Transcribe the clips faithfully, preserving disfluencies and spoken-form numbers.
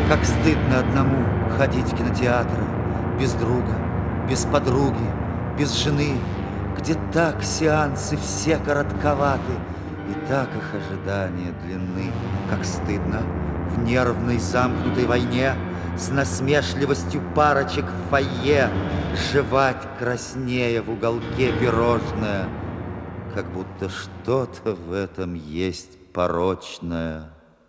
Как стыдно одному ходить в кинотеатр без друга, без подруги, без жены, где так сеансы все коротковаты, и так их ожидания длинны. Как стыдно в нервной замкнутой войне с насмешливостью парочек в фойе жевать краснее в уголке пирожное, как будто что-то в этом есть порочное.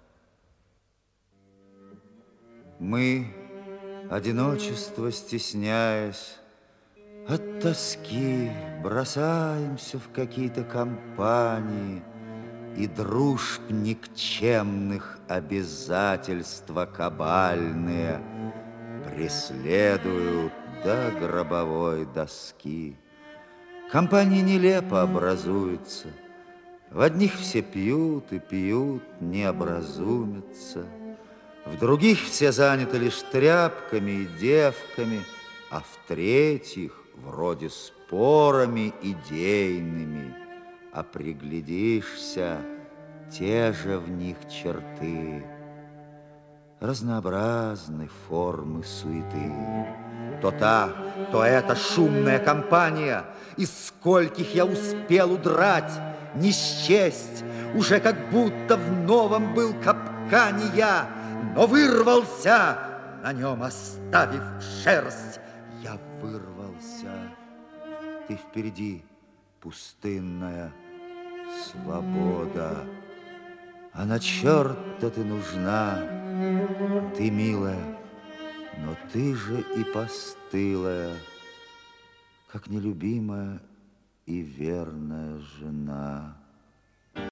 Мы, одиночество стесняясь, от тоски бросаемся в какие-то компании, и дружб никчемных обязательства кабальные преследуют до гробовой доски. Компании нелепо образуются, в одних все пьют и пьют, не образумятся, в других все заняты лишь тряпками и девками, а в третьих вроде спорами идейными, а приглядишься, те же в них черты, разнообразны формы суеты. То та, то эта шумная компания, из скольких я успел удрать, не счесть, уже как будто в новом был капкане я, но вырвался, на нем оставив шерсть. Я вырвался. Ты впереди, пустынная свобода. А на черта ты нужна, ты милая, но ты же и постылая, как нелюбимая и верная жена.